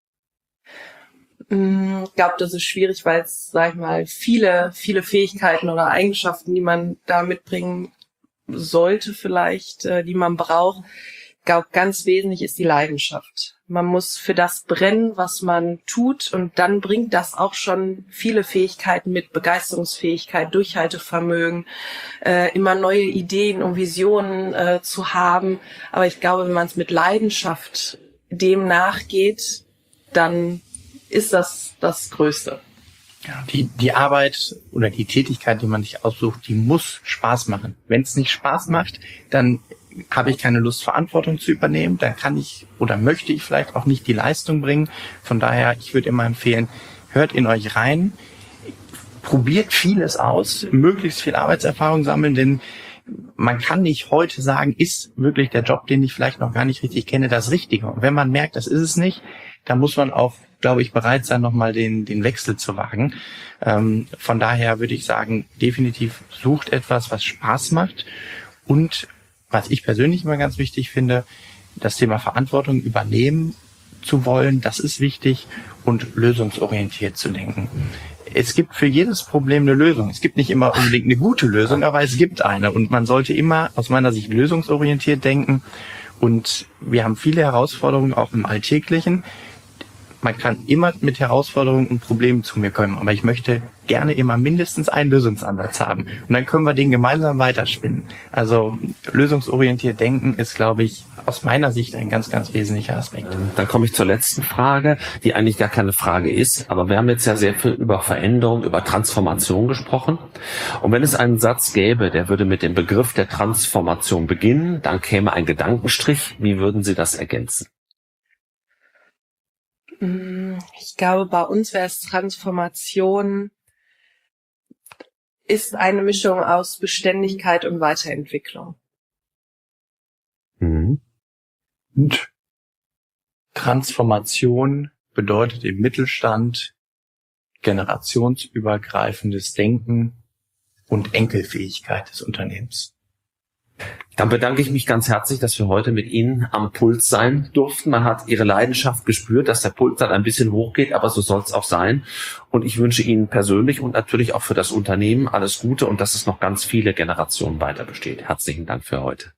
Ich glaube, das ist schwierig, weil es, sag ich mal, viele Fähigkeiten oder Eigenschaften, die man da mitbringen sollte vielleicht, die man braucht. Ich glaube, ganz wesentlich ist die Leidenschaft. Man muss für das brennen, was man tut und dann bringt das auch schon viele Fähigkeiten mit, Begeisterungsfähigkeit, Durchhaltevermögen, immer neue Ideen und Visionen zu haben. Aber ich glaube, wenn man es mit Leidenschaft dem nachgeht, dann ist das Größte. Ja, die Arbeit oder die Tätigkeit, die man sich aussucht, die muss Spaß machen. Wenn es nicht Spaß macht, dann habe ich keine Lust, Verantwortung zu übernehmen. Dann kann ich oder möchte ich vielleicht auch nicht die Leistung bringen. Von daher, ich würde immer empfehlen, hört in euch rein, probiert vieles aus, möglichst viel Arbeitserfahrung sammeln, denn man kann nicht heute sagen, ist wirklich der Job, den ich vielleicht noch gar nicht richtig kenne, das Richtige. Und wenn man merkt, das ist es nicht, dann muss man auch, glaube ich, bereit sein, nochmal den Wechsel zu wagen. Von daher würde ich sagen, definitiv sucht etwas, was Spaß macht. Und was ich persönlich immer ganz wichtig finde, das Thema Verantwortung übernehmen zu wollen, das ist wichtig und lösungsorientiert zu denken. Es gibt für jedes Problem eine Lösung. Es gibt nicht immer unbedingt eine gute Lösung, aber es gibt eine. Und man sollte immer aus meiner Sicht lösungsorientiert denken. Und wir haben viele Herausforderungen auch im Alltäglichen. Man kann immer mit Herausforderungen und Problemen zu mir kommen, aber ich möchte gerne immer mindestens einen Lösungsansatz haben. Und dann können wir den gemeinsam weiterspinnen. Also lösungsorientiert denken ist, glaube ich, aus meiner Sicht ein ganz, ganz wesentlicher Aspekt. Dann komme ich zur letzten Frage, die eigentlich gar keine Frage ist, aber wir haben jetzt ja sehr viel über Veränderung, über Transformation gesprochen. Und wenn es einen Satz gäbe, der würde mit dem Begriff der Transformation beginnen, dann käme ein Gedankenstrich. Wie würden Sie das ergänzen? Ich glaube, bei uns wäre es Transformation ist eine Mischung aus Beständigkeit und Weiterentwicklung. Mhm. Und Transformation bedeutet im Mittelstand generationsübergreifendes Denken und Enkelfähigkeit des Unternehmens. Dann bedanke ich mich ganz herzlich, dass wir heute mit Ihnen am Puls sein durften. Man hat Ihre Leidenschaft gespürt, dass der Puls dann ein bisschen hochgeht, aber so soll es auch sein. Und ich wünsche Ihnen persönlich und natürlich auch für das Unternehmen alles Gute und dass es noch ganz viele Generationen weiter besteht. Herzlichen Dank für heute.